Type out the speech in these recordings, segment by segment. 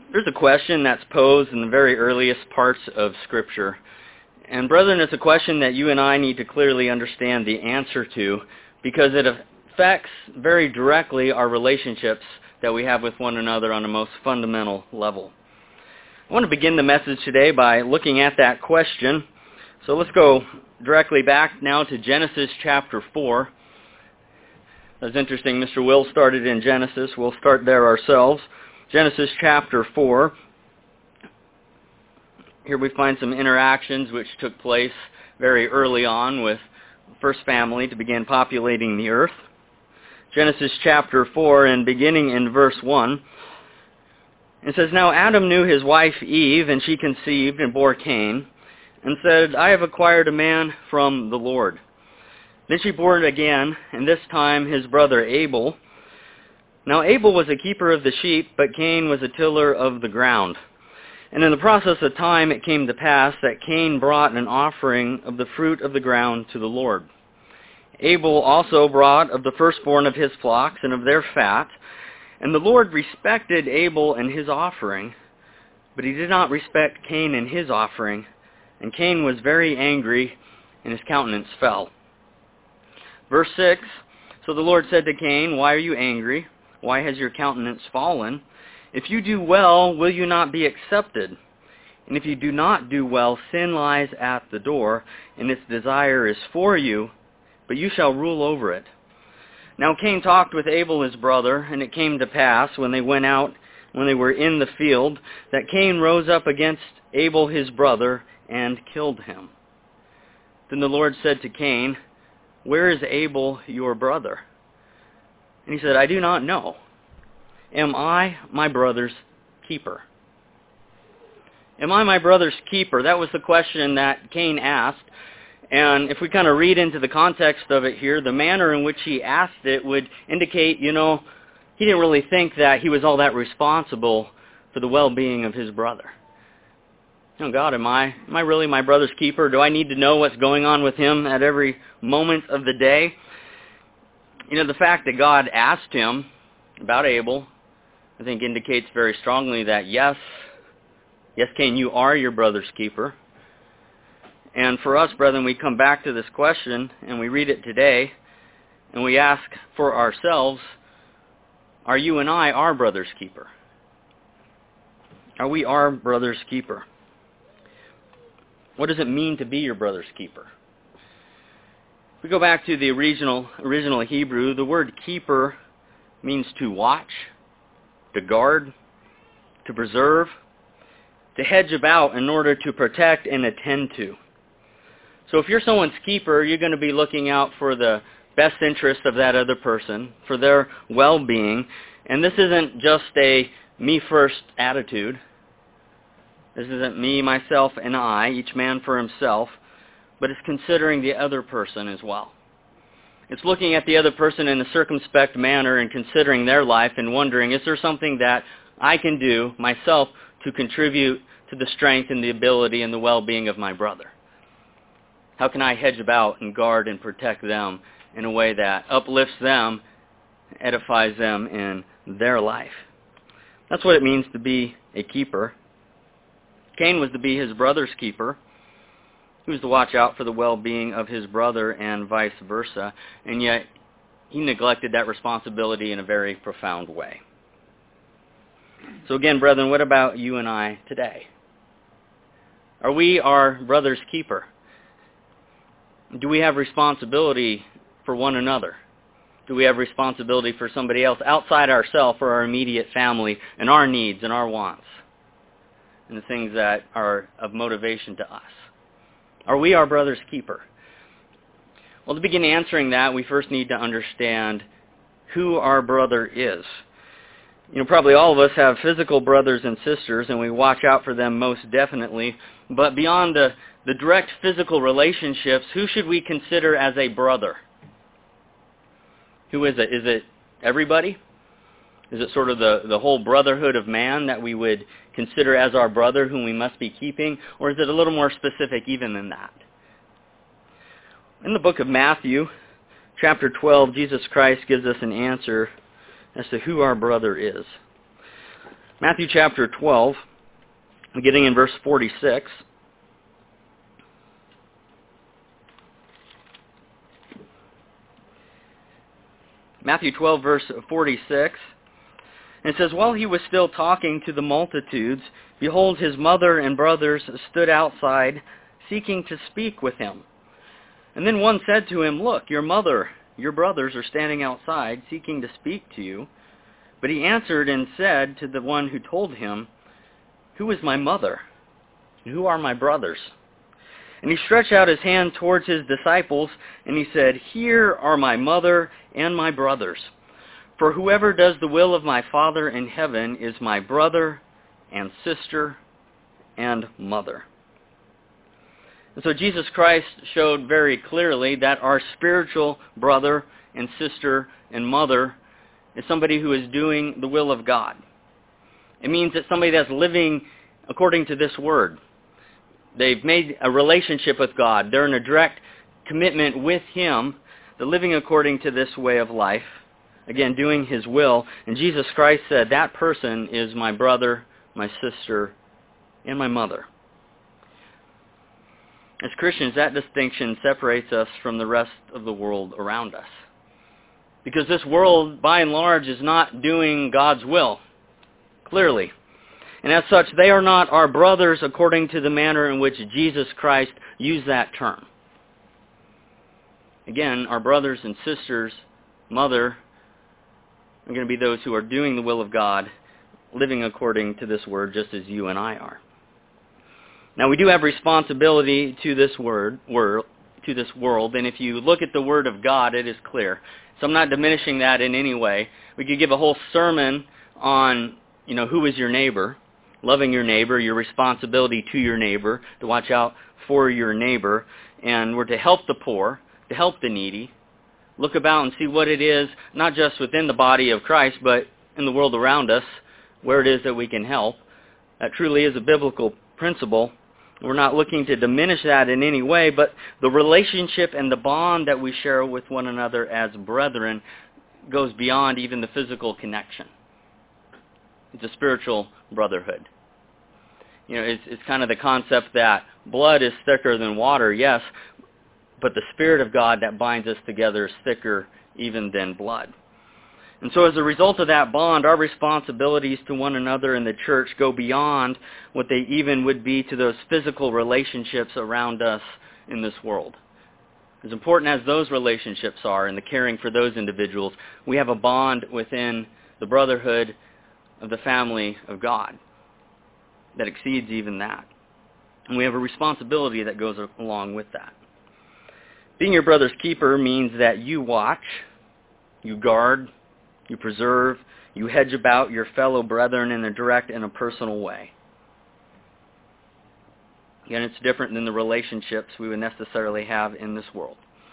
There's a question that's posed in the very earliest parts of Scripture. And brethren, it's a question that you and I need to clearly understand the answer to, because it affects very directly our relationships that we have with one another on a most fundamental level. I want to begin the message today by looking at that question. So let's go directly back now to Genesis chapter 4. That's interesting. Mr. Will started in Genesis. We'll start there ourselves. Genesis chapter 4. Here we find some interactions which took place very early on with the first family to begin populating the earth. Genesis chapter 4, and beginning in verse 1, it says, "Now Adam knew his wife Eve, and she conceived and bore Cain, and said, I have acquired a man from the Lord. Then she bore again, and this time his brother Abel. Now Abel was a keeper of the sheep, but Cain was a tiller of the ground. And in the process of time it came to pass that Cain brought an offering of the fruit of the ground to the Lord. Abel also brought of the firstborn of his flocks and of their fat. And the Lord respected Abel and his offering, but he did not respect Cain and his offering. And Cain was very angry, and his countenance fell." Verse 6, "So the Lord said to Cain, Why are you angry? Why has your countenance fallen? If you do well, will you not be accepted? And if you do not do well, sin lies at the door, and its desire is for you, but you shall rule over it. Now Cain talked with Abel his brother, and it came to pass, when they went out, when they were in the field, that Cain rose up against Abel his brother, and killed him. Then the Lord said to Cain, Where is Abel your brother? And he said, I do not know. Am I my brother's keeper?" Am I my brother's keeper? That was the question that Cain asked. And if we kind of read into the context of it here, the manner in which he asked it would indicate, he didn't really think that he was all that responsible for the well-being of his brother. God, am I really my brother's keeper? Do I need to know what's going on with him at every moment of the day? The fact that God asked him about Abel, I think indicates very strongly that yes, Cain, you are your brother's keeper. And for us, brethren, we come back to this question, and we read it today, and we ask for ourselves, are you and I our brother's keeper? Are we our brother's keeper? What does it mean to be your brother's keeper? If we go back to the original Hebrew, the word keeper means to watch, to guard, to preserve, to hedge about in order to protect and attend to. So if you're someone's keeper, you're going to be looking out for the best interest of that other person, for their well-being. And this isn't just a me-first attitude. This isn't me, myself, and I, each man for himself, but it's considering the other person as well. It's looking at the other person in a circumspect manner and considering their life and wondering, is there something that I can do myself to contribute to the strength and the ability and the well-being of my brother? How can I hedge about and guard and protect them in a way that uplifts them, edifies them in their life? That's what it means to be a keeper. Cain was to be his brother's keeper. He was to watch out for the well-being of his brother and vice versa. And yet, he neglected that responsibility in a very profound way. So again, brethren, what about you and I today? Are we our brother's keeper? Do we have responsibility for one another? Do we have responsibility for somebody else outside ourselves, for our immediate family, and our needs and our wants, and the things that are of motivation to us? Are we our brother's keeper? Well, to begin answering that, we first need to understand who our brother is. Probably all of us have physical brothers and sisters, and we watch out for them most definitely. But beyond the direct physical relationships, who should we consider as a brother? Who is it? Is it everybody? Is it sort of the whole brotherhood of man that we would consider as our brother whom we must be keeping? Or is it a little more specific even than that? In the book of Matthew, chapter 12, Jesus Christ gives us an answer as to who our brother is. Matthew chapter 12, beginning in verse 46. Matthew 12, verse 46. And it says, "While he was still talking to the multitudes, behold, his mother and brothers stood outside, seeking to speak with him. And then one said to him, 'Look, your mother, your brothers are standing outside, seeking to speak to you.' But he answered and said to the one who told him, 'Who is my mother? And who are my brothers?' And he stretched out his hand towards his disciples, and he said, 'Here are my mother and my brothers. For whoever does the will of my Father in heaven is my brother and sister and mother.'" And so Jesus Christ showed very clearly that our spiritual brother and sister and mother is somebody who is doing the will of God. It means that somebody that's living according to this word. They've made a relationship with God. They're in a direct commitment with Him. They're living according to this way of life. Again, doing His will. And Jesus Christ said, that person is my brother, my sister, and my mother. As Christians, that distinction separates us from the rest of the world around us. Because this world, by and large, is not doing God's will, clearly. And as such, they are not our brothers according to the manner in which Jesus Christ used that term. Again, our brothers and sisters, mother, are going to be those who are doing the will of God, living according to this word, just as you and I are. Now, we do have responsibility to this world, and if you look at the Word of God, it is clear. So I'm not diminishing that in any way. We could give a whole sermon on, who is your neighbor, loving your neighbor, your responsibility to your neighbor, to watch out for your neighbor, and we're to help the poor, to help the needy, look about and see what it is, not just within the body of Christ, but in the world around us, where it is that we can help. That truly is a biblical principle. We're not looking to diminish that in any way, but the relationship and the bond that we share with one another as brethren goes beyond even the physical connection. It's a spiritual brotherhood. It's kind of the concept that blood is thicker than water, yes, but the Spirit of God that binds us together is thicker even than blood. And so as a result of that bond, our responsibilities to one another in the church go beyond what they even would be to those physical relationships around us in this world. As important as those relationships are in the caring for those individuals, we have a bond within the brotherhood of the family of God that exceeds even that. And we have a responsibility that goes along with that. Being your brother's keeper means that you watch, you guard, you preserve, you hedge about your fellow brethren in a direct and a personal way. Again, it's different than the relationships we would necessarily have in this world.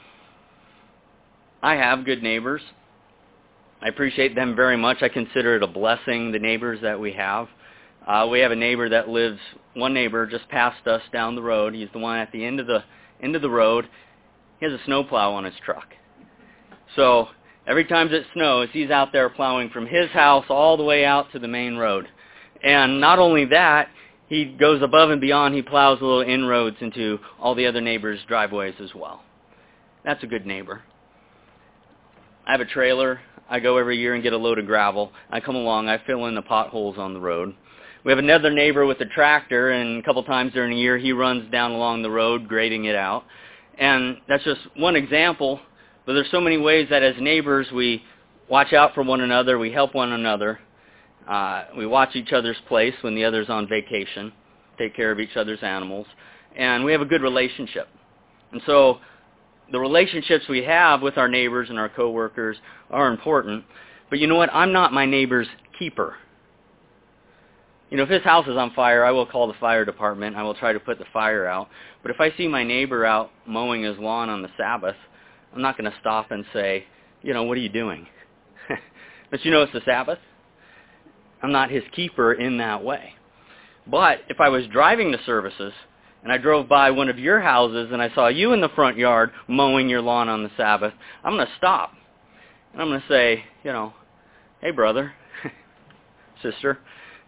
I have good neighbors. I appreciate them very much. I consider it a blessing, the neighbors that we have. We have a neighbor that lives, one neighbor just past us down the road. He's the one at the end of the road. He has a snowplow on his truck. So every time it snows, he's out there plowing from his house all the way out to the main road. And not only that, he goes above and beyond. He plows little inroads into all the other neighbors' driveways as well. That's a good neighbor. I have a trailer. I go every year and get a load of gravel. I come along. I fill in the potholes on the road. We have another neighbor with a tractor, and a couple times during the year, he runs down along the road, grading it out. And that's just one example. But there's so many ways that as neighbors we watch out for one another, we help one another, we watch each other's place when the other's on vacation, take care of each other's animals, and we have a good relationship. And so the relationships we have with our neighbors and our coworkers are important. But you know what? I'm not my neighbor's keeper. If his house is on fire, I will call the fire department. I will try to put the fire out. But if I see my neighbor out mowing his lawn on the Sabbath, I'm not going to stop and say, what are you doing? But it's the Sabbath. I'm not his keeper in that way. But if I was driving to services and I drove by one of your houses and I saw you in the front yard mowing your lawn on the Sabbath, I'm going to stop. And I'm going to say, hey brother, sister,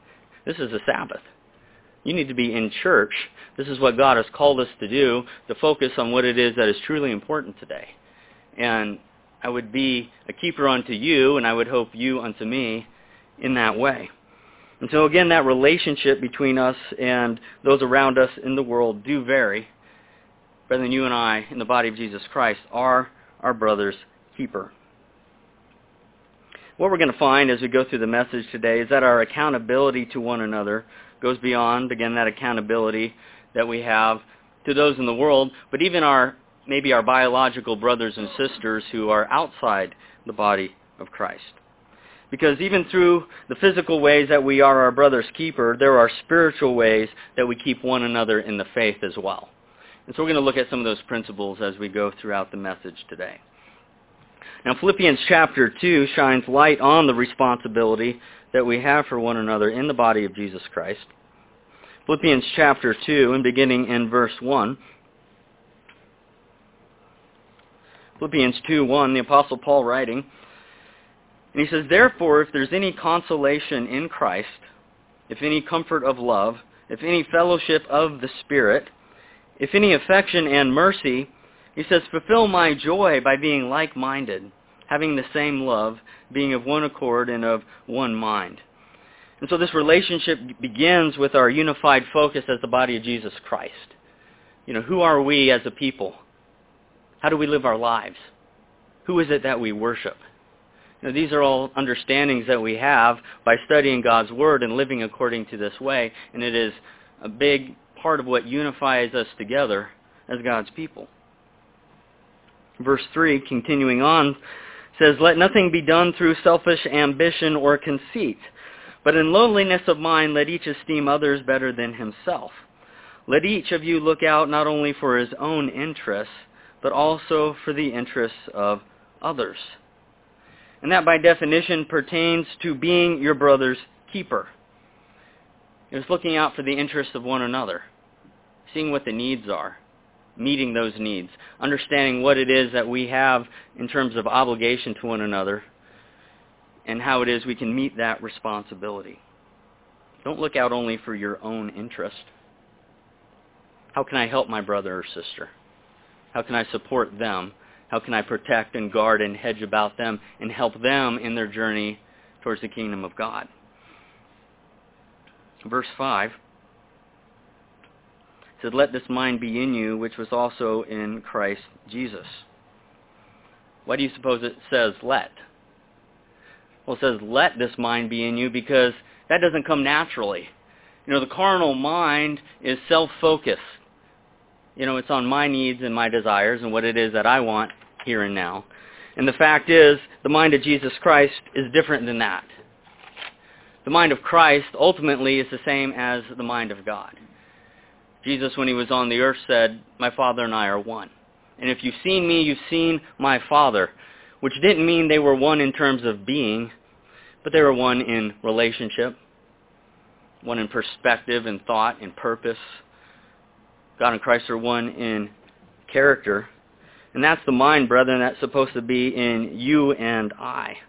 This is a Sabbath. You need to be in church. This is what God has called us to do, to focus on what it is that is truly important today. And I would be a keeper unto you, and I would hope you unto me in that way. And so again, that relationship between us and those around us in the world do vary. Brethren, you and I, in the body of Jesus Christ, are our brother's keeper. What we're going to find as we go through the message today is that our accountability to one another goes beyond, again, that accountability that we have to those in the world, but even maybe our biological brothers and sisters who are outside the body of Christ. Because even through the physical ways that we are our brother's keeper, there are spiritual ways that we keep one another in the faith as well. And so we're going to look at some of those principles as we go throughout the message today. Now, Philippians chapter 2 shines light on the responsibility that we have for one another in the body of Jesus Christ. Philippians chapter 2, and beginning in verse 1. Philippians 2:1, the Apostle Paul writing, and he says, "Therefore, if there's any consolation in Christ, if any comfort of love, if any fellowship of the Spirit, if any affection and mercy," he says, "fulfill my joy by being like-minded, having the same love, being of one accord and of one mind." And so this relationship begins with our unified focus as the body of Jesus Christ. Who are we as a people? How do we live our lives? Who is it that we worship? These are all understandings that we have by studying God's Word and living according to this way, and it is a big part of what unifies us together as God's people. Verse 3, continuing on, says, "Let nothing be done through selfish ambition or conceit, but in lowliness of mind let each esteem others better than himself. Let each of you look out not only for his own interests, but also for the interests of others." And that by definition pertains to being your brother's keeper. It's looking out for the interests of one another, seeing what the needs are, meeting those needs, understanding what it is that we have in terms of obligation to one another, and how it is we can meet that responsibility. Don't look out only for your own interest. How can I help my brother or sister? How can I support them? How can I protect and guard and hedge about them and help them in their journey towards the kingdom of God? Verse 5 said, "Let this mind be in you, which was also in Christ Jesus." Why do you suppose it says let? Well, it says let this mind be in you because that doesn't come naturally. The carnal mind is self-focused. It's on my needs and my desires and what it is that I want here and now. And the fact is, the mind of Jesus Christ is different than that. The mind of Christ ultimately is the same as the mind of God. Jesus, when he was on the earth, said, "My Father and I are one. And if you've seen me, you've seen my Father," which didn't mean they were one in terms of being, but they were one in relationship, one in perspective and thought and purpose. God and Christ are one in character. And that's the mind, brethren, that's supposed to be in you and I.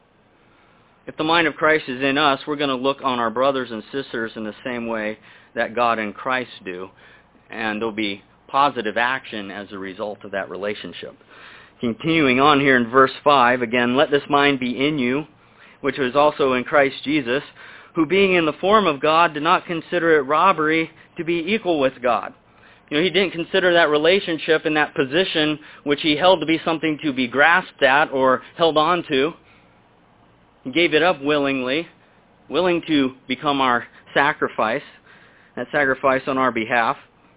If the mind of Christ is in us, we're going to look on our brothers and sisters in the same way that God and Christ do. And there'll be positive action as a result of that relationship. Continuing on here in verse 5, again, "Let this mind be in you, which was also in Christ Jesus, who being in the form of God did not consider it robbery to be equal with God." He didn't consider that relationship and that position which he held to be something to be grasped at or held on to. He gave it up willingly, willing to become our sacrifice, that sacrifice on our behalf.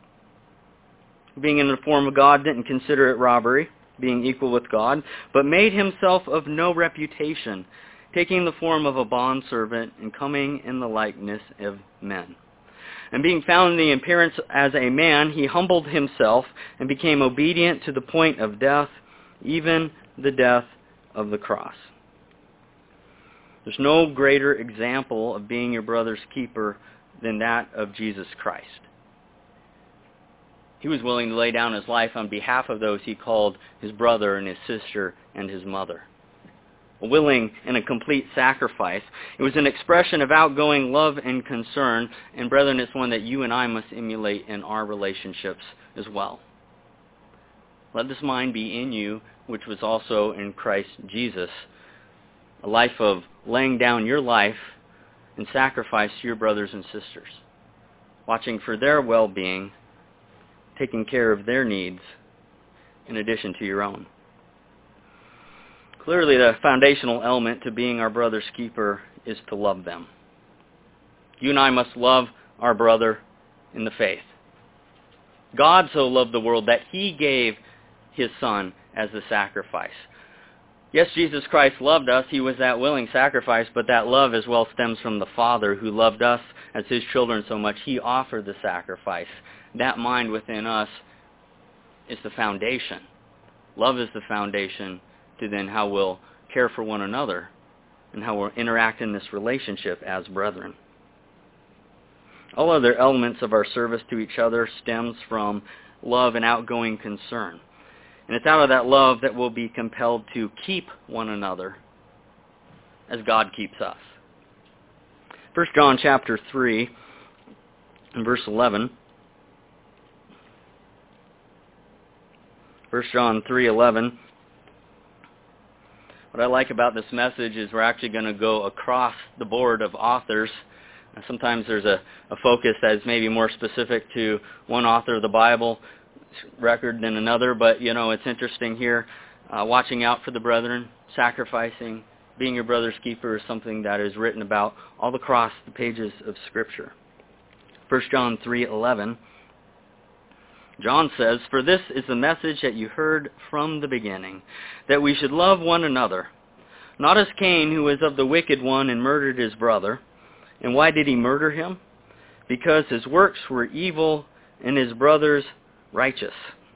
Being in the form of God, didn't consider it robbery, being equal with God, but made himself of no reputation, taking the form of a bondservant and coming in the likeness of men. And being found in the appearance as a man, he humbled himself and became obedient to the point of death, even the death of the cross. There's no greater example of being your brother's keeper than that of Jesus Christ. He was willing to lay down his life on behalf of those he called his brother and his sister and his mother. a willing and a complete sacrifice. It was an expression of outgoing love and concern, and brethren, it's one that you and I must emulate in our relationships as well. Let this mind be in you, which was also in Christ Jesus. A life of laying down your life and sacrifice to your brothers and sisters, watching for their well-being, taking care of their needs in addition to your own. Clearly, the foundational element to being our brother's keeper is to love them. You and I must love our brother in the faith. God so loved the world that he gave his Son as a sacrifice. Yes, Jesus Christ loved us. He was that willing sacrifice, but that love as well stems from the Father who loved us as his children so much. He offered the sacrifice. That mind within us is the foundation. Love is the foundation to then how we'll care for one another and how we'll interact in this relationship as brethren. All other elements of our service to each other stems from love and outgoing concern. And it's out of that love that we'll be compelled to keep one another as God keeps us. 1 John chapter 3 and verse 11. 1 John 3:11. What I like about this message is we're actually going to go across the board of authors. Sometimes there's a focus that is maybe more specific to one author of the Bible record than another, but it's interesting here. Watching out for the brethren, sacrificing, being your brother's keeper is something that is written about all across the pages of Scripture. 1 John 3:11, John says, "For this is the message that you heard from the beginning, that we should love one another, not as Cain, who was of the wicked one and murdered his brother. And why did he murder him? Because his works were evil and his brother's righteous."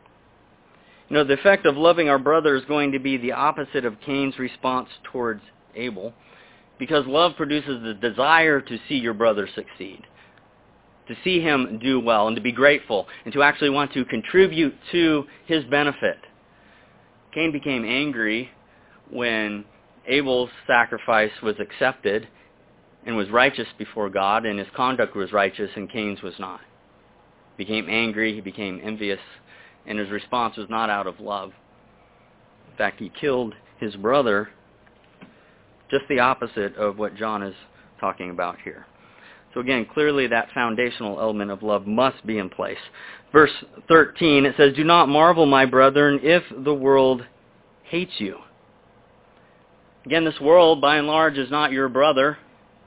The effect of loving our brother is going to be the opposite of Cain's response towards Abel, because love produces the desire to see your brother succeed, to see him do well, and to be grateful, and to actually want to contribute to his benefit. Cain became angry when Abel's sacrifice was accepted and was righteous before God, and his conduct was righteous, and Cain's was not. He became angry, he became envious, and his response was not out of love. In fact, he killed his brother, just the opposite of what John is talking about here. So again, clearly that foundational element of love must be in place. Verse 13, it says, "Do not marvel, my brethren, if the world hates you." Again, this world, by and large, is not your brother.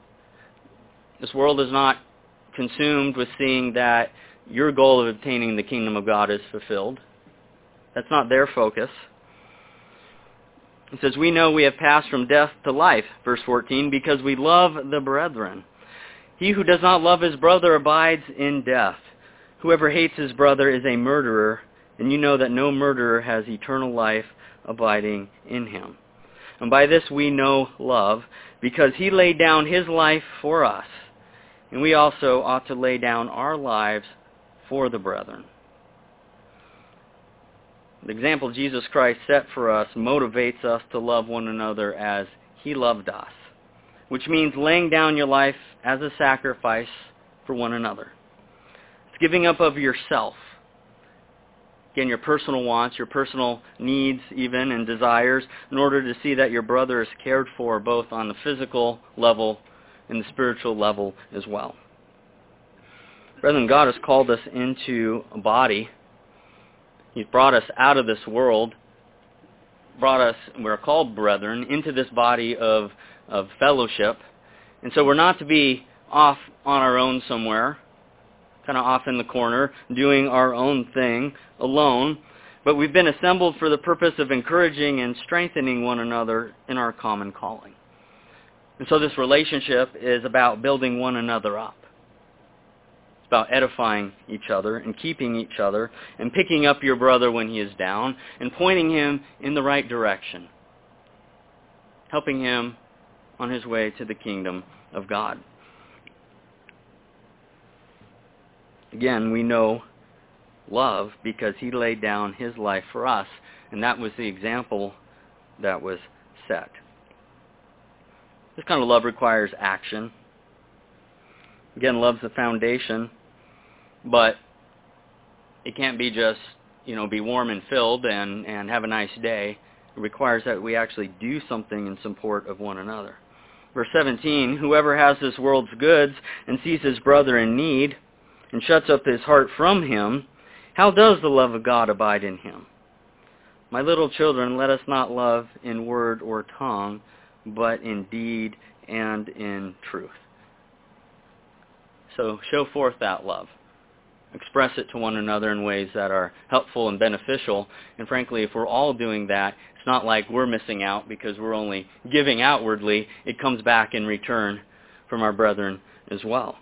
This world is not consumed with seeing that your goal of obtaining the kingdom of God is fulfilled. That's not their focus. It says, "We know we have passed from death to life," verse 14, "because we love the brethren. He who does not love his brother abides in death. Whoever hates his brother is a murderer, and you know that no murderer has eternal life abiding in him. And by this we know love, because he laid down his life for us, and we also ought to lay down our lives for the brethren." The example Jesus Christ set for us motivates us to love one another as he loved us, which means laying down your life as a sacrifice for one another. It's giving up of yourself. Again, your personal wants, your personal needs even, and desires, in order to see that your brother is cared for both on the physical level and the spiritual level as well. Brethren, God has called us into a body. He's brought us out of this world, brought us, we're called brethren, into this body of fellowship. And so we're not to be off on our own somewhere, kind of off in the corner, doing our own thing alone, but we've been assembled for the purpose of encouraging and strengthening one another in our common calling. And so this relationship is about building one another up. It's about edifying each other and keeping each other and picking up your brother when he is down and pointing him in the right direction, helping him on his way to the kingdom of God. Again, we know love because he laid down his life for us, and that was the example that was set. This kind of love requires action. Again, love's the foundation, but it can't be just, be warm and filled and have a nice day. It requires that we actually do something in support of one another. Verse 17, whoever has this world's goods and sees his brother in need and shuts up his heart from him, how does the love of God abide in him? My little children, let us not love in word or tongue, but in deed and in truth. So show forth that love. Express it to one another in ways that are helpful and beneficial. And frankly, if we're all doing that, it's not like we're missing out because we're only giving outwardly. It comes back in return from our brethren as well.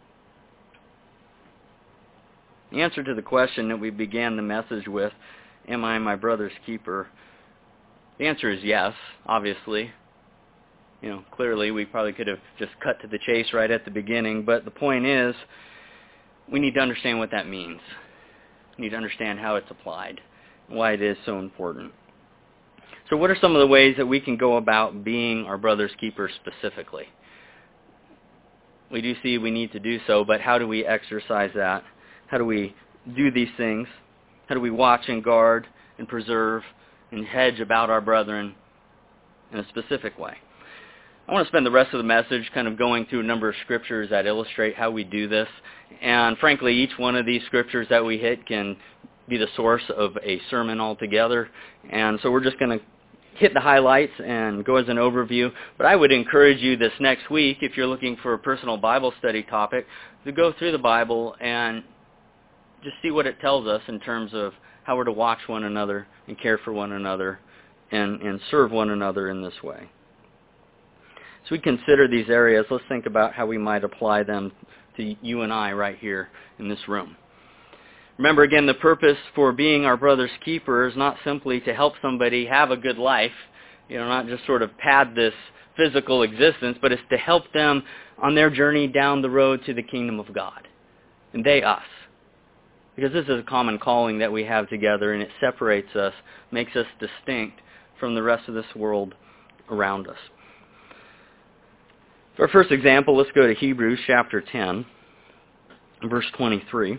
The answer to the question that we began the message with, am I my brother's keeper? The answer is yes, obviously. Clearly we probably could have just cut to the chase right at the beginning, but the point is, we need to understand what that means. We need to understand how it's applied, and why it is so important. So what are some of the ways that we can go about being our brother's keeper specifically? We do see we need to do so, but how do we exercise that? How do we do these things? How do we watch and guard and preserve and hedge about our brethren in a specific way? I want to spend the rest of the message kind of going through a number of scriptures that illustrate how we do this. And frankly, each one of these scriptures that we hit can be the source of a sermon altogether. And so we're just going to hit the highlights and go as an overview. But I would encourage you this next week, if you're looking for a personal Bible study topic, to go through the Bible and just see what it tells us in terms of how we're to watch one another and care for one another and serve one another in this way. So we consider these areas. Let's think about how we might apply them to you and I right here in this room. Remember, again, the purpose for being our brother's keeper is not simply to help somebody have a good life, not just sort of pad this physical existence, but it's to help them on their journey down the road to the kingdom of God, and they us. Because this is a common calling that we have together, and it separates us, makes us distinct from the rest of this world around us. For our first example, let's go to Hebrews chapter 10, verse 23.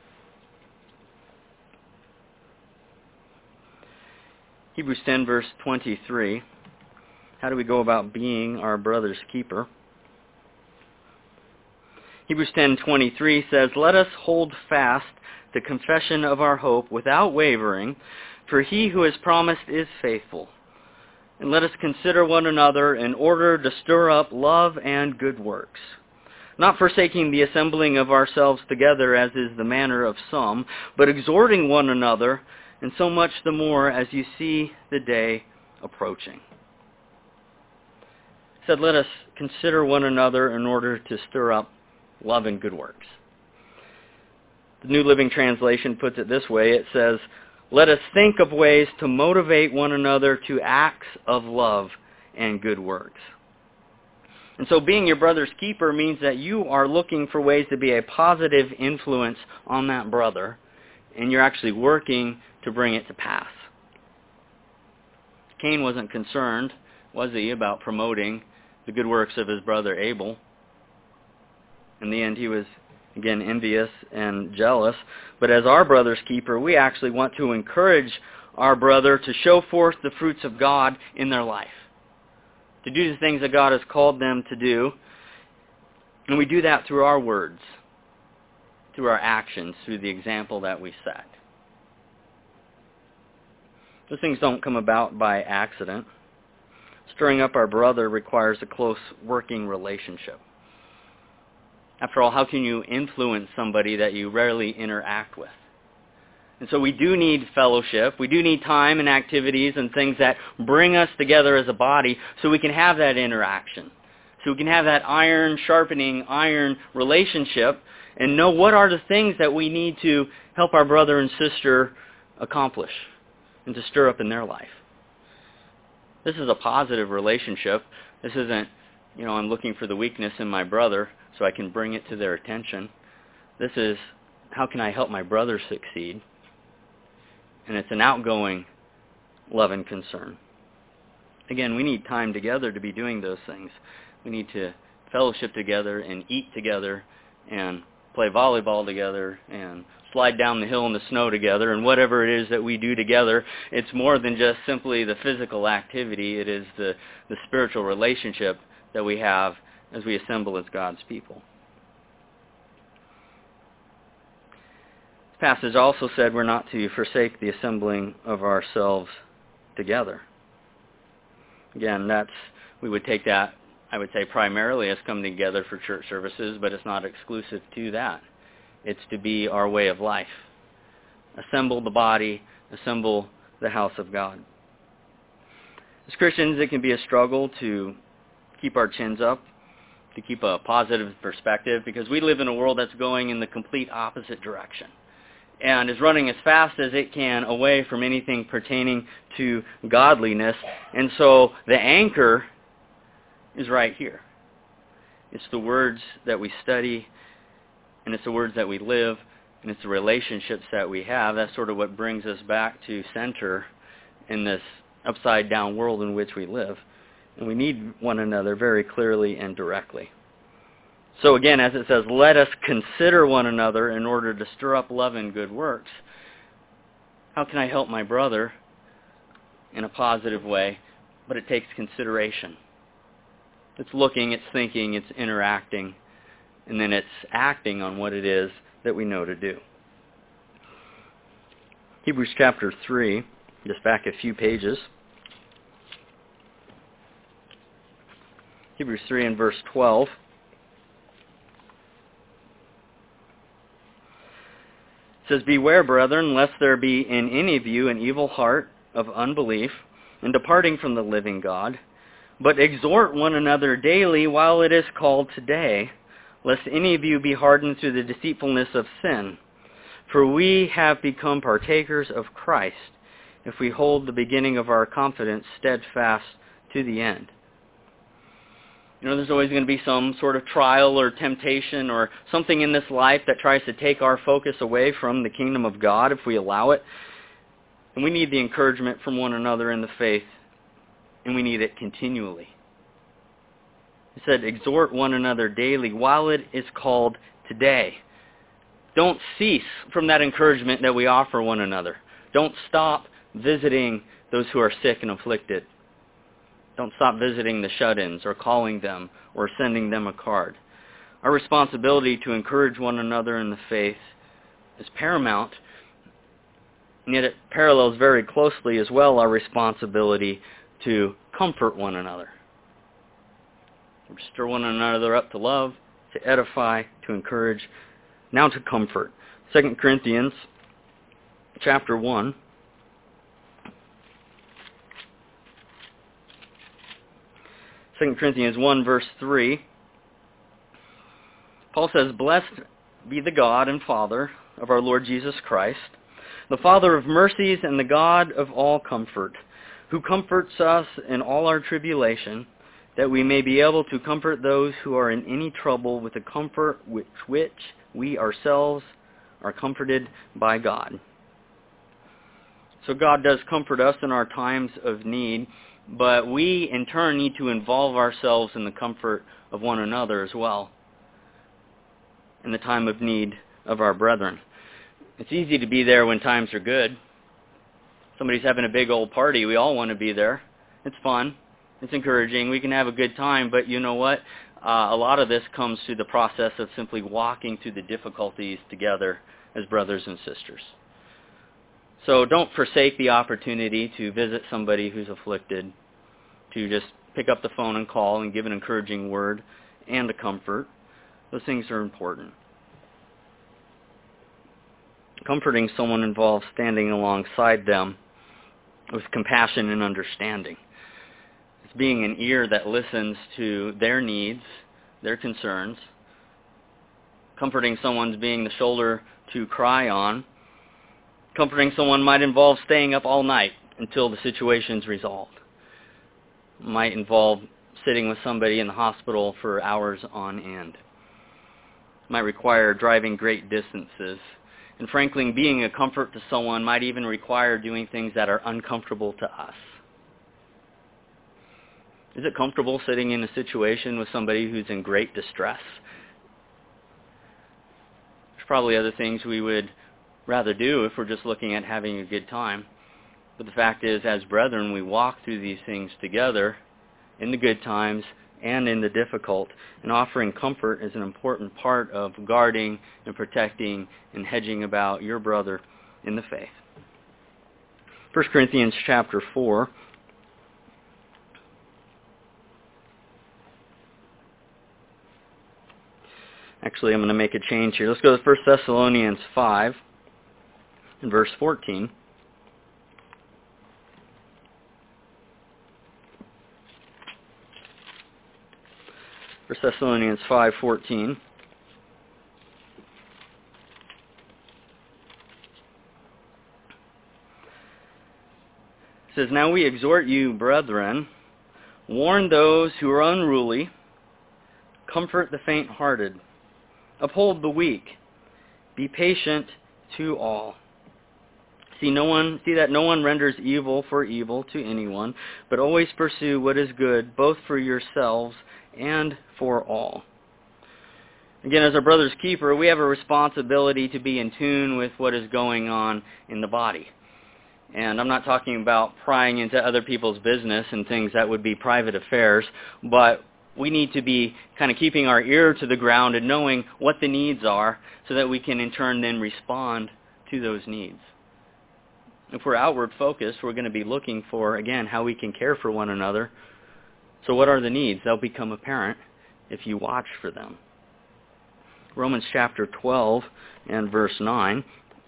Hebrews 10, verse 23. How do we go about being our brother's keeper? Hebrews 10:23 says, "Let us hold fast the confession of our hope without wavering, for he who has promised is faithful. And let us consider one another in order to stir up love and good works, not forsaking the assembling of ourselves together as is the manner of some, but exhorting one another, and so much the more as you see the day approaching." It said, let us consider one another in order to stir up love and good works. The New Living Translation puts it this way. It says, let us think of ways to motivate one another to acts of love and good works. And so being your brother's keeper means that you are looking for ways to be a positive influence on that brother, and you're actually working to bring it to pass. Cain wasn't concerned, was he, about promoting the good works of his brother Abel. In the end, he was, again, envious and jealous. But as our brother's keeper, we actually want to encourage our brother to show forth the fruits of God in their life, to do the things that God has called them to do. And we do that through our words, through our actions, through the example that we set. Those things don't come about by accident. Stirring up our brother requires a close working relationship. After all, how can you influence somebody that you rarely interact with? And so we do need fellowship. We do need time and activities and things that bring us together as a body so we can have that interaction. So we can have that iron sharpening iron relationship and know what are the things that we need to help our brother and sister accomplish and to stir up in their life. This is a positive relationship. This isn't, I'm looking for the weakness in my brother so I can bring it to their attention. This is, how can I help my brother succeed? And it's an outgoing love and concern. Again, we need time together to be doing those things. We need to fellowship together and eat together and play volleyball together and slide down the hill in the snow together, and whatever it is that we do together, it's more than just simply the physical activity. It is the spiritual relationship that we have as we assemble as God's people. This passage also said we're not to forsake the assembling of ourselves together. Again, we would take that, I would say, primarily as coming together for church services, but it's not exclusive to that. It's to be our way of life. Assemble the body, assemble the house of God. As Christians, it can be a struggle to keep our chins up, to keep a positive perspective, because we live in a world that's going in the complete opposite direction and is running as fast as it can away from anything pertaining to godliness. And so the anchor is right here. It's the words that we study, and it's the words that we live, and it's the relationships that we have. That's sort of what brings us back to center in this upside-down world in which we live. And we need one another very clearly and directly. So again, as it says, let us consider one another in order to stir up love and good works. How can I help my brother in a positive way? But it takes consideration. It's looking, it's thinking, it's interacting, and then it's acting on what it is that we know to do. Hebrews chapter 3, just back a few pages. Hebrews 3 and verse 12. It says, beware, brethren, lest there be in any of you an evil heart of unbelief, and departing from the living God, but exhort one another daily while it is called today, lest any of you be hardened through the deceitfulness of sin. For we have become partakers of Christ, if we hold the beginning of our confidence steadfast to the end. You know, there's always going to be some sort of trial or temptation or something in this life that tries to take our focus away from the kingdom of God if we allow it. And we need the encouragement from one another in the faith, and we need it continually. It said, exhort one another daily while it is called today. Don't cease from that encouragement that we offer one another. Don't stop visiting those who are sick and afflicted. Don't stop visiting the shut-ins or calling them or sending them a card. Our responsibility to encourage one another in the faith is paramount, and yet it parallels very closely as well our responsibility to comfort one another. Stir one another up to love, to edify, to encourage, now to comfort. 2 Corinthians chapter 1. 2 Corinthians 1 verse 3. Paul says, blessed be the God and Father of our Lord Jesus Christ, the Father of mercies and the God of all comfort, who comforts us in all our tribulation, that we may be able to comfort those who are in any trouble with the comfort with which we ourselves are comforted by God. So God does comfort us in our times of need, but we in turn need to involve ourselves in the comfort of one another as well in the time of need of our brethren. It's easy to be there when times are good. Somebody's having a big old party. We all want to be there. It's fun. It's encouraging. We can have a good time, but you know what? A lot of this comes through the process of simply walking through the difficulties together as brothers and sisters. So don't forsake the opportunity to visit somebody who's afflicted, to just pick up the phone and call and give an encouraging word and a comfort. Those things are important. Comforting someone involves standing alongside them with compassion and understanding. It's being an ear that listens to their needs, their concerns. Comforting someone's being the shoulder to cry on. Comforting someone might involve staying up all night until the situation's resolved. It might involve sitting with somebody in the hospital for hours on end. It might require driving great distances. And frankly, being a comfort to someone might even require doing things that are uncomfortable to us. Is it comfortable sitting in a situation with somebody who's in great distress? There's probably other things we would rather do if we're just looking at having a good time. But the fact is, as brethren, we walk through these things together in the good times and in the difficult. And offering comfort is an important part of guarding and protecting and hedging about your brother in the faith. 1 Corinthians chapter 4. Actually, I'm going to make a change here. Let's go to 1 Thessalonians 5 and verse 14. First Thessalonians 5:14. It says, "Now we exhort you, brethren, warn those who are unruly, comfort the faint-hearted, uphold the weak, be patient to all. See that no one renders evil for evil to anyone, but always pursue what is good, both for yourselves and for all." Again, as our brother's keeper, we have a responsibility to be in tune with what is going on in the body. And I'm not talking about prying into other people's business and things that would be private affairs, but we need to be kind of keeping our ear to the ground and knowing what the needs are so that we can in turn then respond to those needs. If we're outward focused, we're going to be looking for, again, how we can care for one another. So what are the needs? They'll become apparent if you watch for them. Romans chapter 12 and verse 9.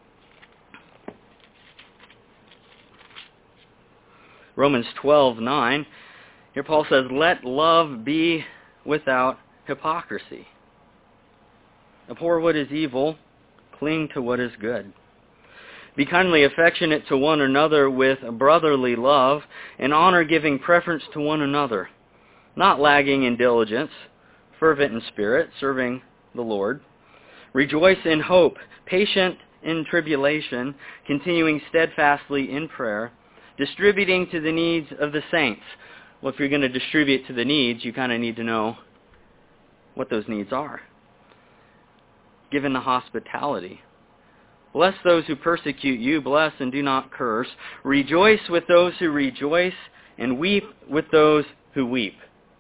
Romans 12:9. Here Paul says, "Let love be without hypocrisy. Abhor what is evil, cling to what is good. Be kindly affectionate to one another with brotherly love, and honor, giving preference to one another, not lagging in diligence, fervent in spirit, serving the Lord. Rejoice in hope, patient in tribulation, continuing steadfastly in prayer, distributing to the needs of the saints." Well, if you're going to distribute to the needs, you kind of need to know what those needs are. "Given the hospitality. Bless those who persecute you, bless and do not curse. Rejoice with those who rejoice, and weep with those who weep."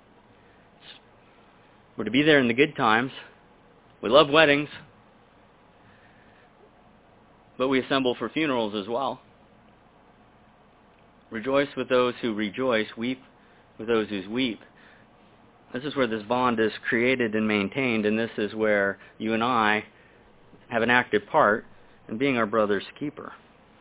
We're to be there in the good times. We love weddings, but we assemble for funerals as well. Rejoice with those who rejoice, weep with those who weep. This is where this bond is created and maintained, and this is where you and I have an active part in being our brother's keeper.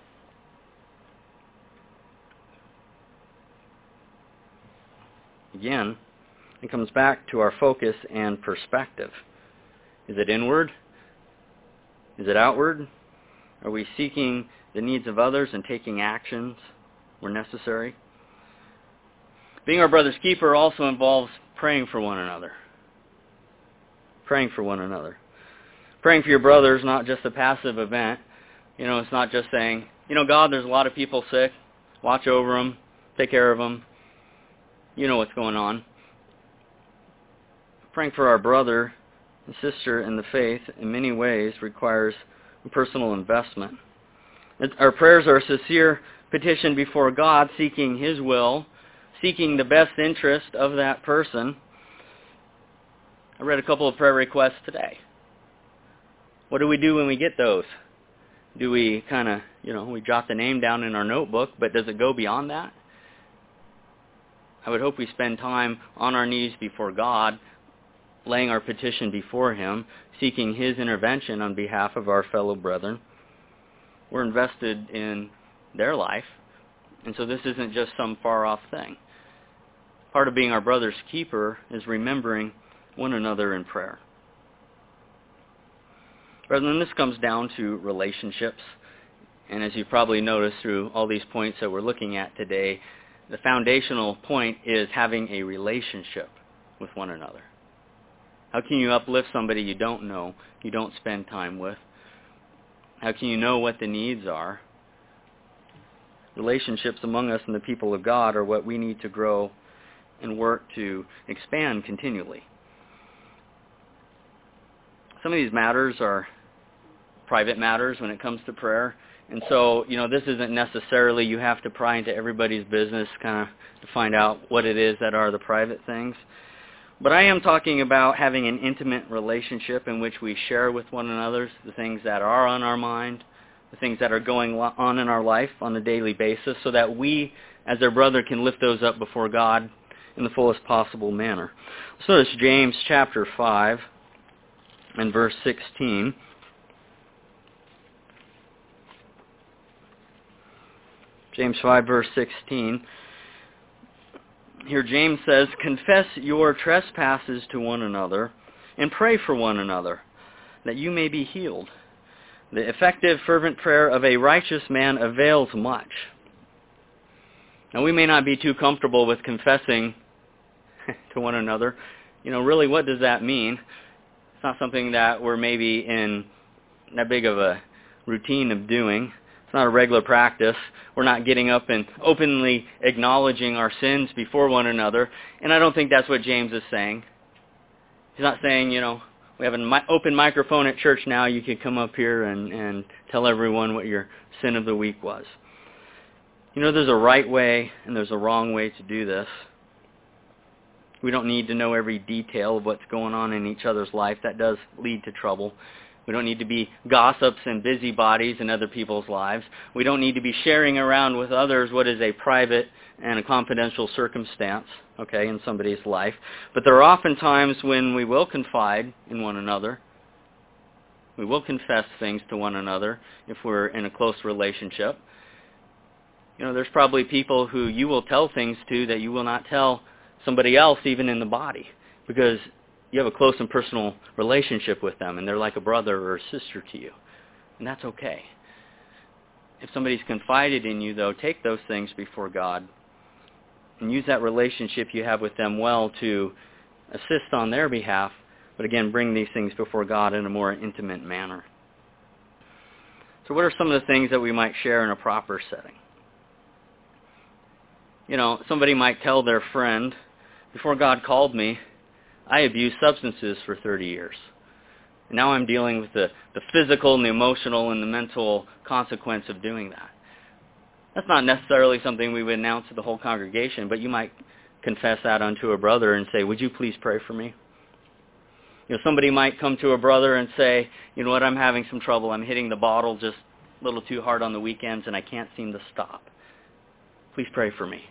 Again, it comes back to our focus and perspective. Is it inward? Is it outward? Are we seeking the needs of others and taking actions where necessary? Being our brother's keeper also involves praying for one another. Praying for one another. Praying for your brother is not just a passive event. It's not just saying, God, there's a lot of people sick. Watch over them. Take care of them. You know what's going on. Praying for our brother and sister in the faith in many ways requires a personal investment. Our prayers are a sincere petition before God, seeking His will, seeking the best interest of that person. I read a couple of prayer requests today. What do we do when we get those? Do we kind of, we jot the name down in our notebook, but does it go beyond that? I would hope we spend time on our knees before God, laying our petition before Him, seeking His intervention on behalf of our fellow brethren. We're invested in their life, and so this isn't just some far-off thing. Part of being our brother's keeper is remembering one another in prayer. Brethren, this comes down to relationships. And as you've probably noticed through all these points that we're looking at today, the foundational point is having a relationship with one another. How can you uplift somebody you don't know, you don't spend time with? How can you know what the needs are? Relationships among us and the people of God are what we need to grow and work to expand continually. Some of these matters are private matters when it comes to prayer. And so, this isn't necessarily you have to pry into everybody's business kind of to find out what it is that are the private things. But I am talking about having an intimate relationship in which we share with one another the things that are on our mind, the things that are going on in our life on a daily basis, so that we, as their brother, can lift those up before God in the fullest possible manner. So it's James chapter 5 and verse 16. James 5, verse 16. Here James says, "Confess your trespasses to one another and pray for one another, that you may be healed. The effective, fervent prayer of a righteous man avails much." Now, we may not be too comfortable with confessing to one another. Really, what does that mean? It's not something that we're maybe in that big of a routine of doing. It's not a regular practice. We're not getting up and openly acknowledging our sins before one another. And I don't think that's what James is saying. He's not saying, we have an open microphone at church now. You can come up here and tell everyone what your sin of the week was. There's a right way and there's a wrong way to do this. We don't need to know every detail of what's going on in each other's life. That does lead to trouble. We don't need to be gossips and busybodies in other people's lives. We don't need to be sharing around with others what is a private and a confidential circumstance, in somebody's life. But there are often times when we will confide in one another. We will confess things to one another if we're in a close relationship. There's probably people who you will tell things to that you will not tell somebody else, even in the body, because you have a close and personal relationship with them, and they're like a brother or a sister to you. And that's okay. If somebody's confided in you, though, take those things before God and use that relationship you have with them well to assist on their behalf, but again, bring these things before God in a more intimate manner. So what are some of the things that we might share in a proper setting? Somebody might tell their friend, "Before God called me, I abused substances for 30 years. And now I'm dealing with the physical and the emotional and the mental consequence of doing that." That's not necessarily something we would announce to the whole congregation, but you might confess that unto a brother and say, "Would you please pray for me?" Somebody might come to a brother and say, "You know what, I'm having some trouble. I'm hitting the bottle just a little too hard on the weekends and I can't seem to stop. Please pray for me."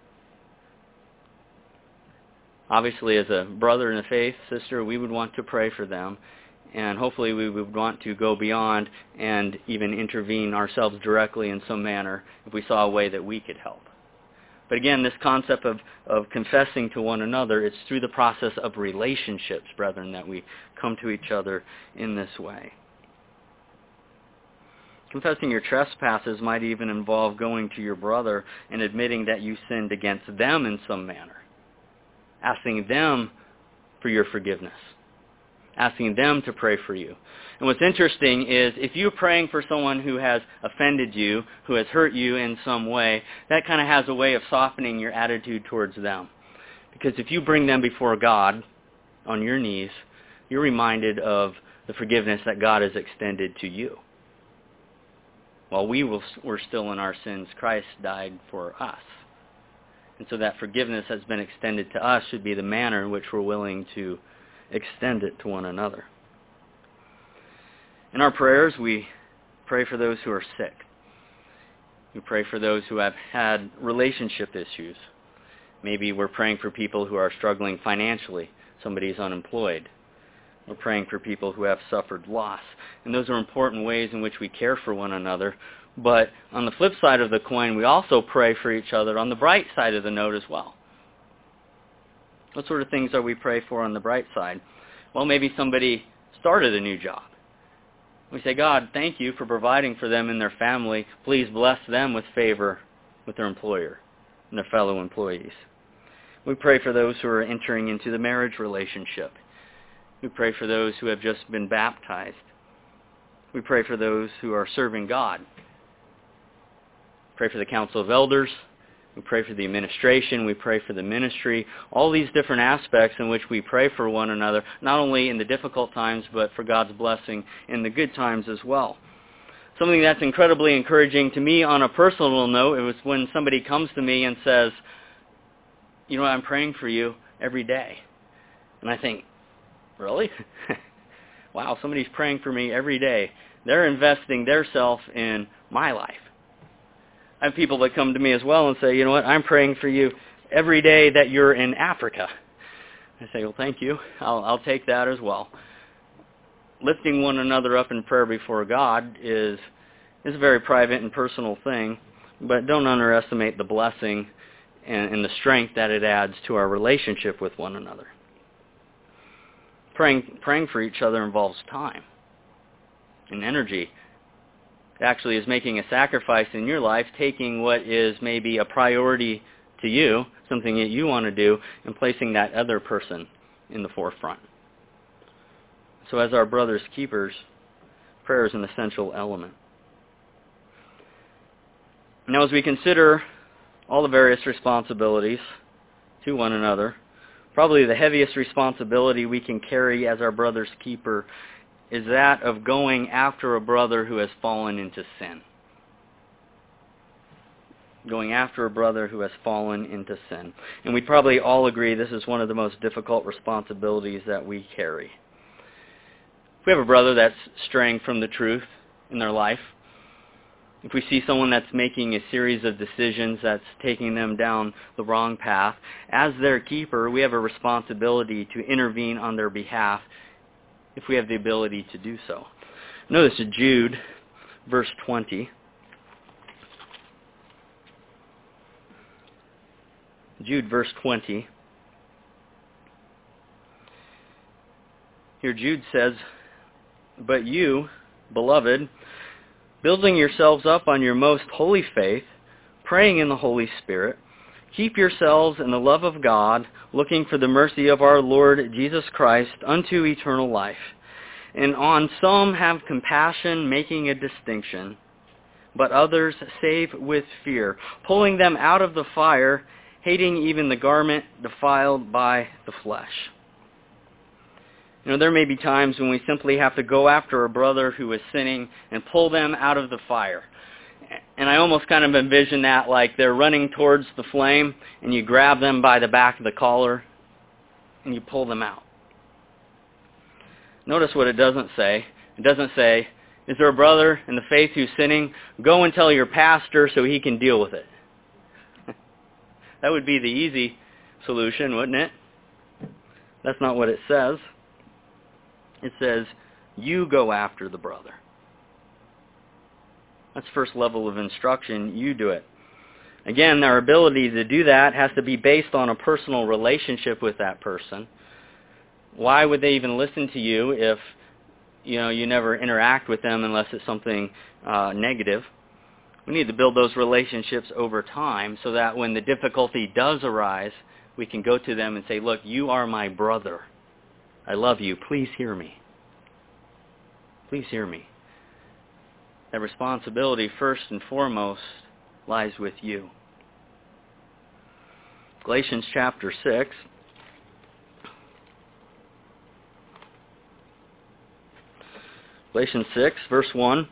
Obviously, as a brother in the faith, sister, we would want to pray for them, and hopefully we would want to go beyond and even intervene ourselves directly in some manner if we saw a way that we could help. But again, this concept of confessing to one another, it's through the process of relationships, brethren, that we come to each other in this way. Confessing your trespasses might even involve going to your brother and admitting that you sinned against them in some manner. Asking them for your forgiveness. Asking them to pray for you. And what's interesting is if you're praying for someone who has offended you, who has hurt you in some way, that kind of has a way of softening your attitude towards them. Because if you bring them before God on your knees, you're reminded of the forgiveness that God has extended to you. While we were still in our sins, Christ died for us. And so that forgiveness has been extended to us should be the manner in which we're willing to extend it to one another. In our prayers, we pray for those who are sick. We pray for those who have had relationship issues. Maybe we're praying for people who are struggling financially. Somebody's unemployed. We're praying for people who have suffered loss. And those are important ways in which we care for one another. But on the flip side of the coin, we also pray for each other on the bright side of the note as well. What sort of things are we praying for on the bright side? Well, maybe somebody started a new job. We say, "God, thank you for providing for them and their family. Please bless them with favor with their employer and their fellow employees." We pray for those who are entering into the marriage relationship. We pray for those who have just been baptized. We pray for those who are serving God. Pray for the council of elders. We pray for the administration. We pray for the ministry. All these different aspects in which we pray for one another, not only in the difficult times, but for God's blessing in the good times as well. Something that's incredibly encouraging to me on a personal note, it was when somebody comes to me and says, you know, I'm praying for you every day. And I think, really? Wow, somebody's praying for me every day. They're investing their self in my life. I have people that come to me as well and say, you know what, I'm praying for you every day that you're in Africa. I say, well, thank you. I'll take that as well. Lifting one another up in prayer before God is a very private and personal thing, but don't underestimate the blessing and the strength that it adds to our relationship with one another. Praying for each other involves time and energy. It actually is making a sacrifice in your life, taking what is maybe a priority to you, something that you want to do, and placing that other person in the forefront. So as our brother's keepers, prayer is an essential element. Now as we consider all the various responsibilities to one another, probably the heaviest responsibility we can carry as our brother's keeper is that of going after a brother who has fallen into sin. Going after a brother who has fallen into sin. And we probably all agree this is one of the most difficult responsibilities that we carry. If we have a brother that's straying from the truth in their life, if we see someone that's making a series of decisions that's taking them down the wrong path, as their keeper, we have a responsibility to intervene on their behalf if we have the ability to do so. Notice Jude, verse 20. Jude, verse 20. Here Jude says, "But you, beloved, building yourselves up on your most holy faith, praying in the Holy Spirit, keep yourselves in the love of God, looking for the mercy of our Lord Jesus Christ unto eternal life. And on some have compassion, making a distinction, but others save with fear, pulling them out of the fire, hating even the garment defiled by the flesh." You know, there may be times when we simply have to go after a brother who is sinning and pull them out of the fire. And I almost kind of envision that like they're running towards the flame, and you grab them by the back of the collar, and you pull them out. Notice what it doesn't say. It doesn't say, is there a brother in the faith who's sinning? Go and tell your pastor so he can deal with it. That would be the easy solution, wouldn't it? That's not what it says. It says, you go after the brother. That's first level of instruction. You do it. Again, our ability to do that has to be based on a personal relationship with that person. Why would they even listen to you if you never interact with them unless it's something negative? We need to build those relationships over time so that when the difficulty does arise, we can go to them and say, look, you are my brother. I love you. Please hear me. Please hear me. That responsibility, first and foremost, lies with you. Galatians chapter 6. Galatians 6, verse 1.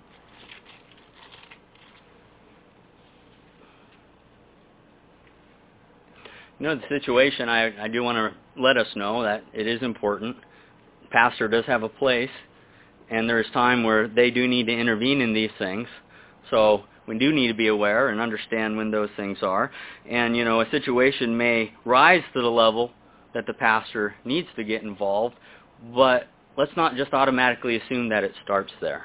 You know, the situation, I do want to let us know that it is important. The pastor does have a place, and there is time where they do need to intervene in these things. So we do need to be aware and understand when those things are. And, a situation may rise to the level that the pastor needs to get involved, but let's not just automatically assume that it starts there.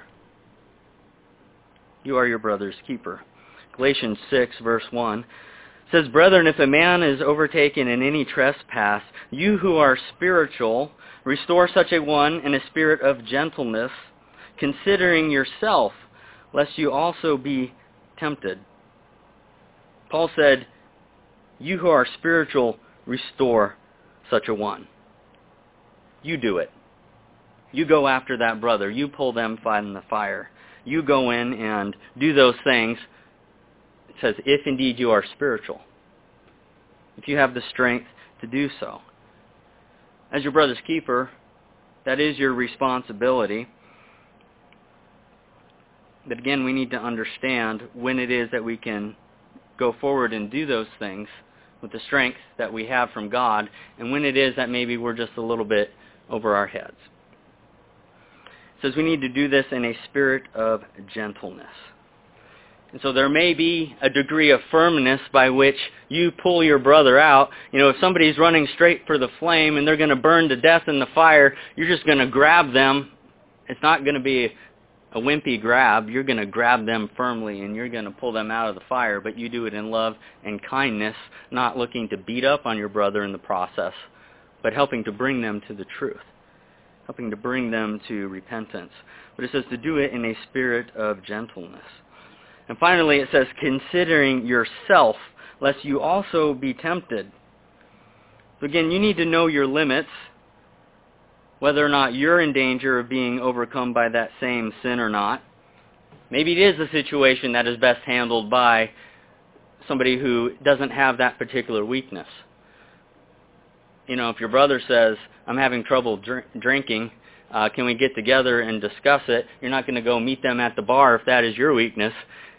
You are your brother's keeper. Galatians 6, verse 1. says, "Brethren, if a man is overtaken in any trespass, you who are spiritual, restore such a one in a spirit of gentleness, considering yourself, lest you also be tempted." Paul said, you who are spiritual, restore such a one. You do it. You go after that brother. You pull them from the fire. You go in and do those things says, if indeed you are spiritual, if you have the strength to do so. As your brother's keeper, that is your responsibility. But again, we need to understand when it is that we can go forward and do those things with the strength that we have from God, and when it is that maybe we're just a little bit over our heads. It says we need to do this in a spirit of gentleness. And so there may be a degree of firmness by which you pull your brother out. If somebody's running straight for the flame and they're going to burn to death in the fire, you're just going to grab them. It's not going to be a wimpy grab. You're going to grab them firmly and you're going to pull them out of the fire, but you do it in love and kindness, not looking to beat up on your brother in the process, but helping to bring them to the truth, helping to bring them to repentance. But it says to do it in a spirit of gentleness. And finally, it says, considering yourself, lest you also be tempted. So again, you need to know your limits, whether or not you're in danger of being overcome by that same sin or not. Maybe it is a situation that is best handled by somebody who doesn't have that particular weakness. If your brother says, I'm having trouble drinking, can we get together and discuss it? You're not going to go meet them at the bar if that is your weakness.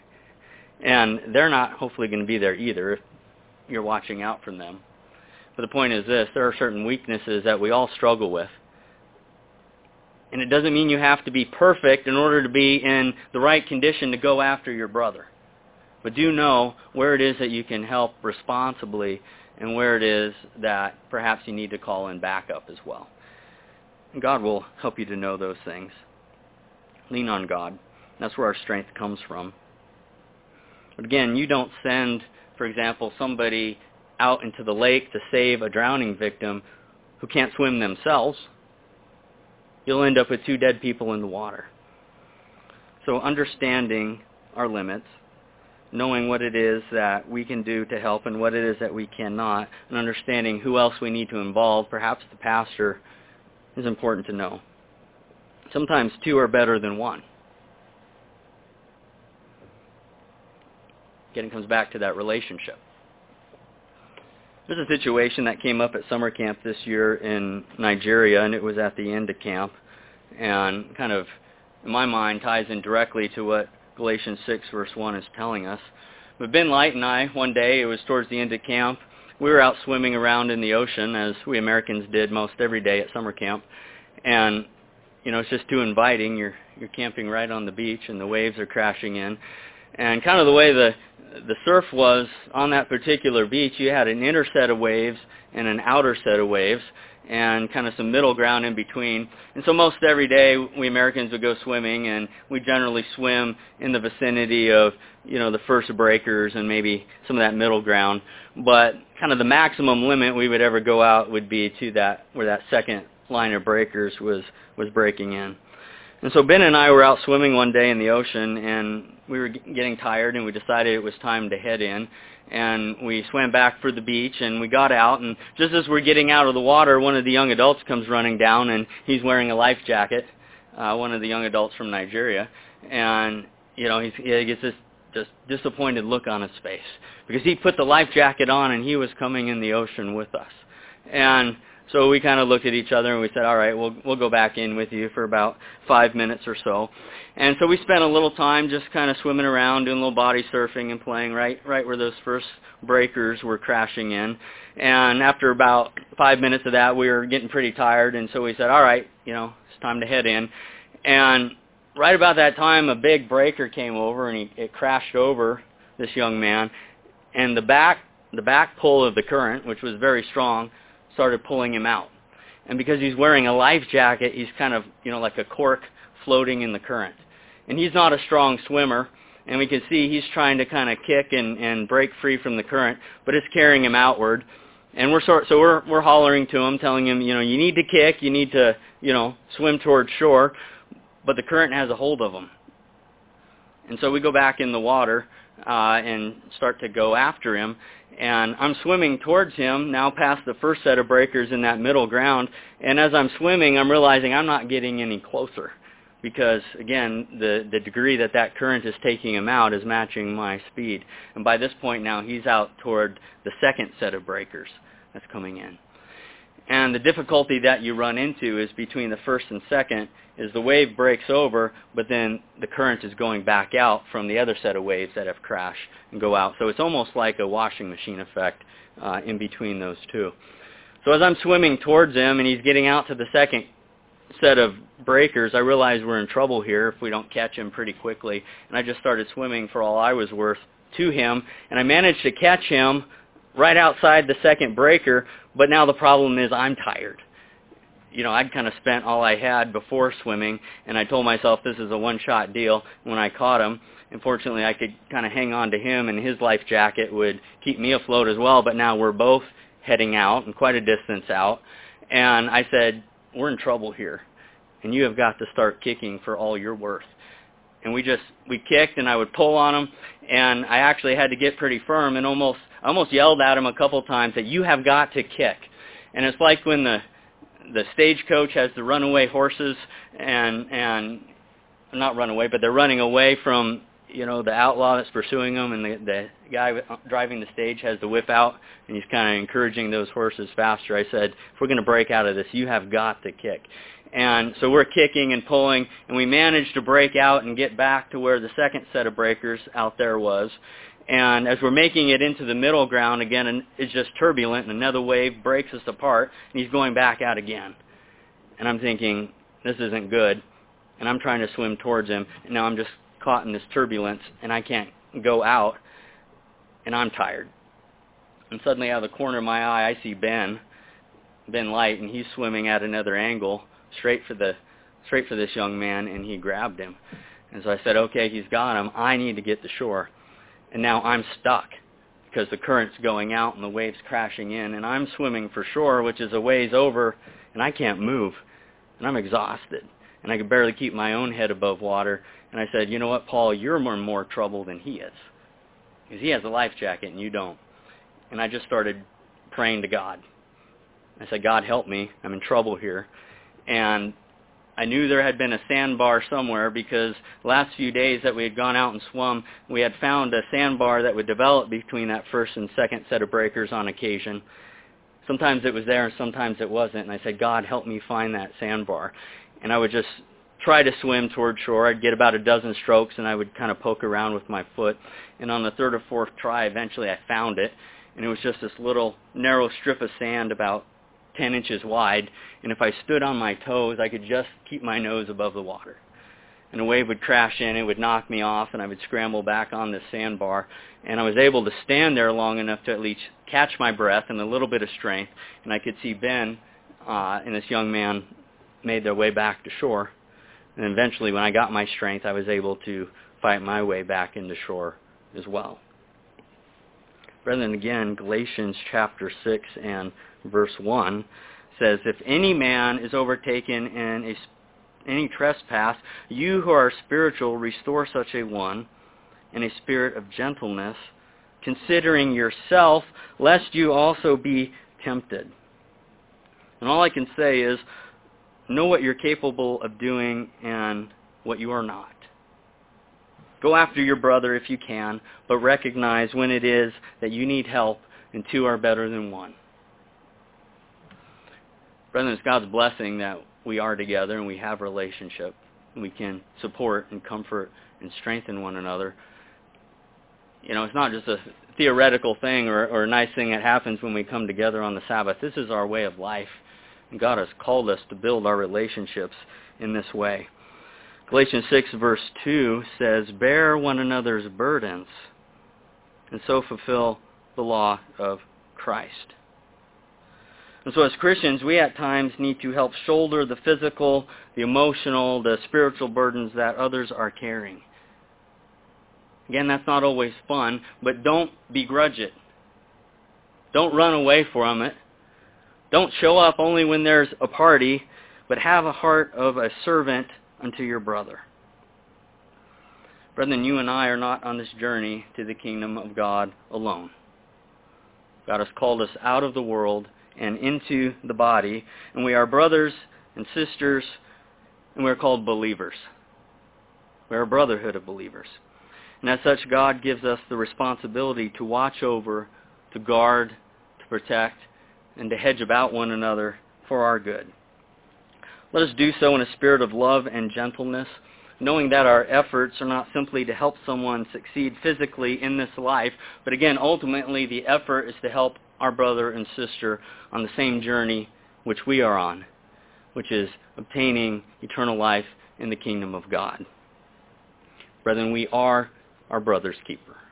And they're not hopefully going to be there either if you're watching out from them. But the point is this, there are certain weaknesses that we all struggle with. And it doesn't mean you have to be perfect in order to be in the right condition to go after your brother. But do know where it is that you can help responsibly and where it is that perhaps you need to call in backup as well. And God will help you to know those things. Lean on God. That's where our strength comes from. But again, you don't send, for example, somebody out into the lake to save a drowning victim who can't swim themselves. You'll end up with 2 dead people in the water. So understanding our limits, knowing what it is that we can do to help and what it is that we cannot, and understanding who else we need to involve, perhaps the pastor, is important to know. Sometimes 2 are better than 1. Again, it comes back to that relationship. There's a situation that came up at summer camp this year in Nigeria, and it was at the end of camp, and kind of, in my mind, ties in directly to what Galatians 6 verse 1 is telling us. But Ben Light and I, one day, it was towards the end of camp, we were out swimming around in the ocean, as we Americans did most every day at summer camp, and it's just too inviting. You're camping right on the beach, and the waves are crashing in. And kind of the way the surf was on that particular beach, you had an inner set of waves and an outer set of waves and kind of some middle ground in between. And so most every day we Americans would go swimming, and we generally swim in the vicinity of, the first breakers and maybe some of that middle ground. But kind of the maximum limit we would ever go out would be to that, where that second line of breakers was breaking in. And so Ben and I were out swimming one day in the ocean, and we were getting tired, and we decided it was time to head in. And we swam back for the beach, and we got out, and just as we're getting out of the water, one of the young adults comes running down, and he's wearing a life jacket, one of the young adults from Nigeria. And, he gets this just disappointed look on his face, because he put the life jacket on, and he was coming in the ocean with us. And so we kind of looked at each other and we said, all right, we'll go back in with you for about 5 minutes or so. And so we spent a little time just kind of swimming around, doing a little body surfing and playing right where those first breakers were crashing in. And after about 5 minutes of that, we were getting pretty tired, and so we said, all right, it's time to head in. And right about that time, a big breaker came over, and it crashed over this young man. And the back pull of the current, which was very strong, started pulling him out. And because he's wearing a life jacket, he's kind of, like a cork floating in the current. And he's not a strong swimmer, and we can see he's trying to kind of kick and break free from the current, but it's carrying him outward. And we're hollering to him, telling him, you need to kick, you need to, swim towards shore, but the current has a hold of him. And so we go back in the water and start to go after him. And I'm swimming towards him, now past the first set of breakers in that middle ground. And as I'm swimming, I'm realizing I'm not getting any closer. because, again, the degree that current is taking him out is matching my speed. And by this point now, he's out toward the second set of breakers that's coming in. And the difficulty that you run into is between the first and second is the wave breaks over, but then the current is going back out from the other set of waves that have crashed and go out. So it's almost like a washing machine effect in between those two. So as I'm swimming towards him and he's getting out to the second set of breakers, I realize we're in trouble here if we don't catch him pretty quickly. And I just started swimming for all I was worth to him, and I managed to catch him right outside the second breaker, but now the problem is I'm tired. You know, I'd kind of spent all I had before swimming, and I told myself this is a one-shot deal. When I caught him, unfortunately, I could kind of hang on to him, and his life jacket would keep me afloat as well, but now we're both heading out and quite a distance out. And I said, we're in trouble here, and you have got to start kicking for all you're worth. And we kicked, and I would pull on him, and I actually had to get pretty firm and almost yelled at him a couple times that you have got to kick. And it's like when the stagecoach has the runaway horses and not run away, but they're running away from, you know, the outlaw that's pursuing them, and the guy driving the stage has the whip out, and he's kind of encouraging those horses faster. I said, if we're going to break out of this, you have got to kick. And so we're kicking and pulling, and we managed to break out and get back to where the second set of breakers out there was. And as we're making it into the middle ground, again, it's just turbulent, and another wave breaks us apart, and he's going back out again. And I'm thinking, this isn't good. And I'm trying to swim towards him, and now I'm just caught in this turbulence, and I can't go out, and I'm tired. And suddenly out of the corner of my eye, I see Ben Light, and he's swimming at another angle, straight for this young man, and he grabbed him. And so I said, okay, he's got him. I need to get to shore. And now I'm stuck because the current's going out and the waves crashing in, and I'm swimming for shore, which is a ways over, and I can't move, and I'm exhausted, and I can barely keep my own head above water. And I said, you know what, Paul, you're in more trouble than he is, because he has a life jacket and you don't. And I just started praying to God. I said, God, help me. I'm in trouble here. And I knew there had been a sandbar somewhere, because the last few days that we had gone out and swum, we had found a sandbar that would develop between that first and second set of breakers on occasion. Sometimes it was there and sometimes it wasn't. And I said, God, help me find that sandbar. And I would just try to swim toward shore. I'd get about a dozen strokes, and I would kind of poke around with my foot. And on the third or fourth try, eventually I found it. And it was just this little narrow strip of sand about 10 inches wide, and if I stood on my toes, I could just keep my nose above the water. And a wave would crash in, it would knock me off, and I would scramble back on this sandbar. And I was able to stand there long enough to at least catch my breath and a little bit of strength, and I could see Ben and this young man made their way back to shore. And eventually, when I got my strength, I was able to fight my way back into shore as well. Brethren, again, Galatians chapter 6 and verse 1 says, if any man is overtaken in any trespass, you who are spiritual, restore such a one in a spirit of gentleness, considering yourself, lest you also be tempted. And all I can say is, know what you're capable of doing and what you are not. Go after your brother if you can, but recognize when it is that you need help, and two are better than one. Brethren, it's God's blessing that we are together and we have a relationship, and we can support and comfort and strengthen one another. You know, it's not just a theoretical thing or a nice thing that happens when we come together on the Sabbath. This is our way of life, and God has called us to build our relationships in this way. Galatians 6 verse 2 says, bear one another's burdens, and so fulfill the law of Christ. And so as Christians, we at times need to help shoulder the physical, the emotional, the spiritual burdens that others are carrying. Again, that's not always fun, but don't begrudge it. Don't run away from it. Don't show up only when there's a party, but have a heart of a servant unto your brother. Brethren, you and I are not on this journey to the kingdom of God alone. God has called us out of the world and into the body, and we are brothers and sisters and we're called believers. We're a brotherhood of believers. And as such, God gives us the responsibility to watch over, to guard, to protect, and to hedge about one another for our good. Let us do so in a spirit of love and gentleness, knowing that our efforts are not simply to help someone succeed physically in this life, but again, ultimately the effort is to help our brother and sister on the same journey which we are on, which is obtaining eternal life in the kingdom of God. Brethren, we are our brother's keeper.